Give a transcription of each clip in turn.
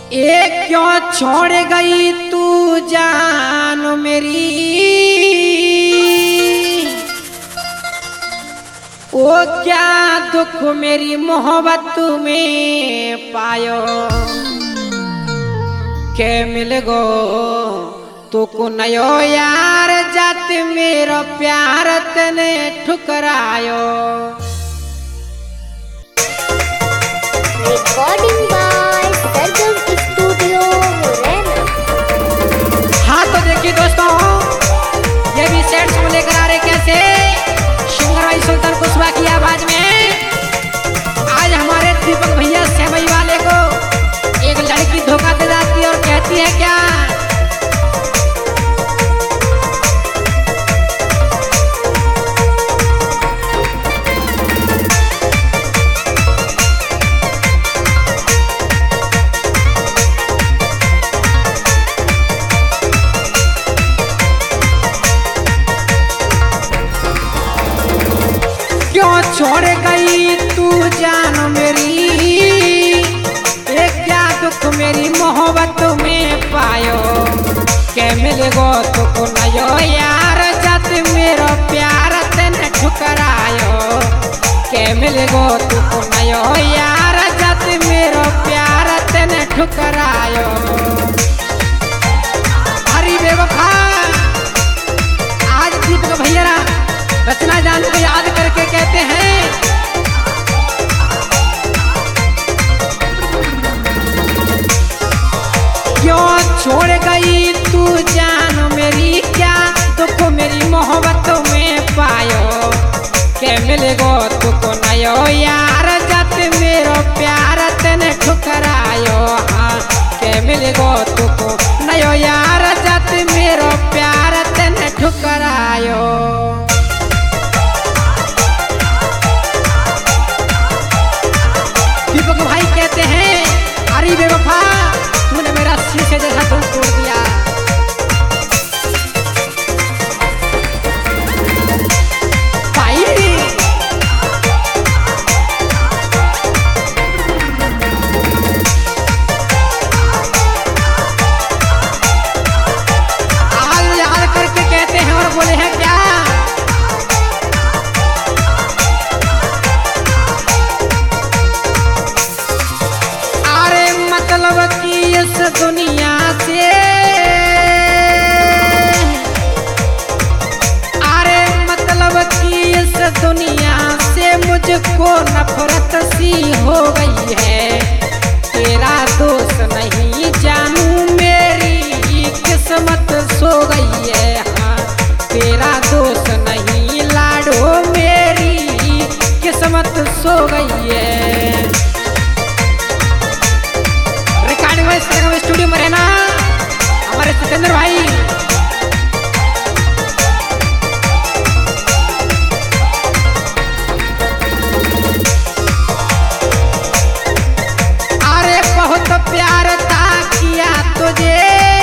एक क्यों छोड़ गई तू जान मेरी, ओ क्या दुख मेरी मोहब्बत में पायो, के मिल गो तू को नयो यार जात मेरा प्यार तने ठुकरायो। Recording by Sargam studio Morena. हाँ तो देखिए दोस्तों, ये भी सेट सॉन्ग लेकर आ रहे कैसे सिंगर भाई सुल्तान कुशवाहा की आवाज में। आज हमारे दीपक भैया सेवई वाले को एक लड़की धोखा दे जाती है और कहती है क्या, क्यों छोड़ गई तू जान मेरी, एक क्या दुख मेरी मोहब्बत में पायो, के मिलेगो तुको नयो यार जत मेरो प्यार तने ठुकरायो, के मिलेगो तुको नयो यार जत मेरो प्यार तने ठुकरायो। हरी बेवफा आज दीपक भैया रचना जान को याद करके कहते हैं, क्यों छोड़ गई तू जान मेरी, क्या तुको मेरी मोहब्बत में पायो, के मिलेगो तुको नयो यार जत मेरो प्यार तने ठुकरायो। हाँ के मिलेगो तुको नयो यार जत मेरो प्यार तने ठुकरायो। दीपक भाई कहते हैं, अरे बेवफा तूने मेरा शीशे जैसा दिल तोड़ दिया। भाई आज याद करके कहते हैं और बोले हैं क्या, मतलब की इस दुनिया से, अरे मतलब की इस दुनिया से मुझको नफरत सी हो गई है, तेरा दोष नहीं जानू मेरी किस्मत सो गई है। हाँ तेरा दोष नहीं लाडो मेरी किस्मत सो गई है। सरगम स्टूडियो मुरैना हमारे सतेंद्र भाई, अरे बहुत प्यार था किया तुझे,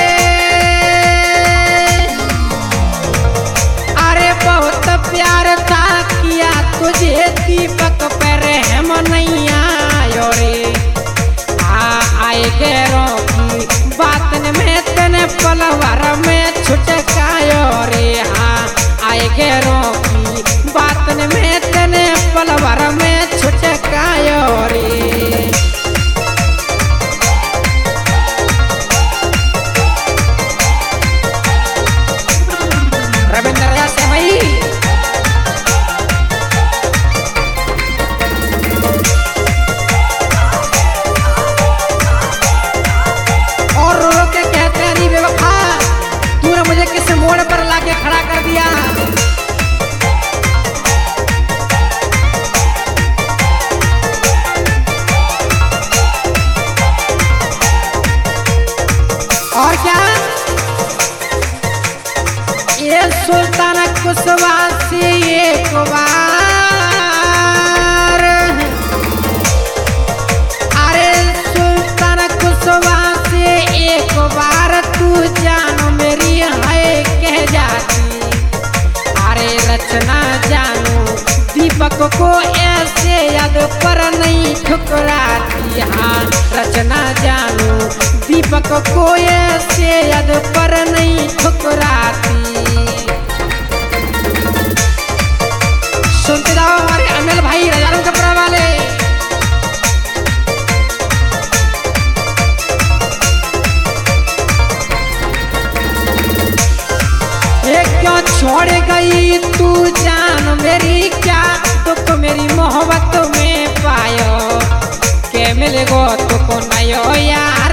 अरे बहुत प्यार था किया तुझे, दीपक पे रहम नहीं आयो रे। आए गैरों की बातन में तने पलवर में छुटकायो रे। हाँ आए गैरों की बातन में तने पलवर में छुटकायो रे। रविंद्र राजा सेवई और रो के कहते हैं, अरे बेवफा तूने मुझे किस मोड़ पर लाके खड़ा कर दिया। और क्या ये सुल्तान कुशवाहा से एक बार, अरे सुल्तान कुशवाहा से एक बार तू जान मेरी है कह जाती, अरे रचना जानू दीपक को ऐसे याद पर नहीं ठुकराती। हाँ रचना जानू कोई से यद पर नहीं ठुकराती। सुनते जाओ हमारे अनिल भाई रजारम कपड़ा वाले। क्यों छोड़ गई तू जान मेरी, क्या तुक मेरी मोहब्बत में पायो के मिले गो तुको नयो यार।